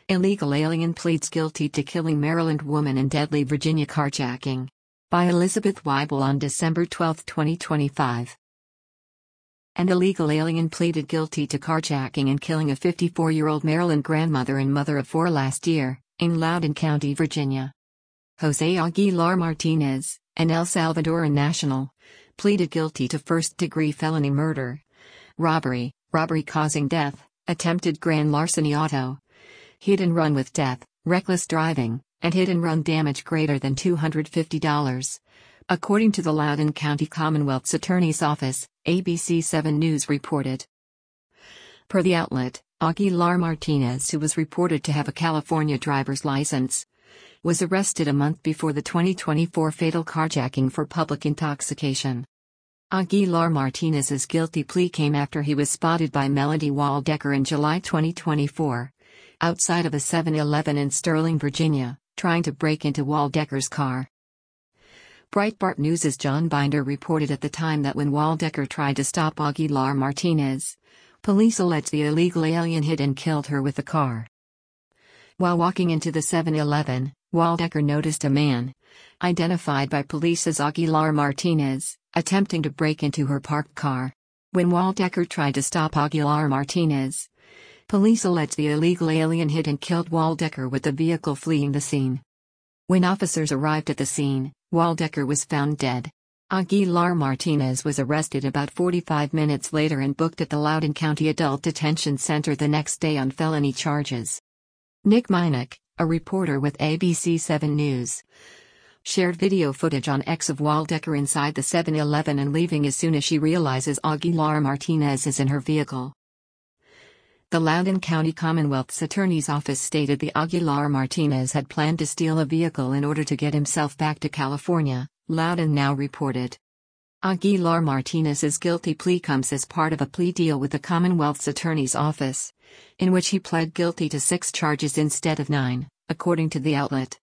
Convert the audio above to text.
Illegal alien pleads guilty to killing Maryland woman in deadly Virginia carjacking. By Elizabeth Weibel on December 12, 2025. An illegal alien pleaded guilty to carjacking and killing a 54-year-old Maryland grandmother and mother of four last year, in Loudoun County, Virginia. Jose Aguilar Martinez, an El Salvadoran national, pleaded guilty to first-degree felony murder, robbery causing death, attempted grand larceny auto, hit-and-run with death, reckless driving, and hit-and-run damage greater than $250. According to the Loudoun County Commonwealth's Attorney's Office, ABC 7 News reported. Per the outlet, Aguilar Martinez, who was reported to have a California driver's license, was arrested a month before the 2024 fatal carjacking for public intoxication. Aguilar Martinez's guilty plea came after he was spotted by Melody Waldecker in July 2024, outside of a 7-Eleven in Sterling, Virginia, trying to break into Waldecker's car. Breitbart News' John Binder reported at the time that when Waldecker tried to stop Aguilar Martinez, police alleged the illegal alien hit and killed her with the car. While walking into the 7-Eleven, Waldecker noticed a man, identified by police as Aguilar Martinez, attempting to break into her parked car. When Waldecker tried to stop Aguilar Martinez, police alleged the illegal alien hit and killed Waldecker with the vehicle fleeing the scene. When officers arrived at the scene, Waldecker was found dead. Aguilar Martinez was arrested about 45 minutes later and booked at the Loudoun County Adult Detention Center the next day on felony charges. Nick Minnick, a reporter with ABC 7 News, shared video footage on X of Waldecker inside the 7-Eleven and leaving as soon as she realizes Aguilar Martinez is in her vehicle. The Loudoun County Commonwealth's Attorney's Office stated the Aguilar Martinez had planned to steal a vehicle in order to get himself back to California, Loudoun Now reported. Aguilar Martinez's guilty plea comes as part of a plea deal with the Commonwealth's Attorney's Office, in which he pled guilty to 6 charges instead of 9, according to the outlet.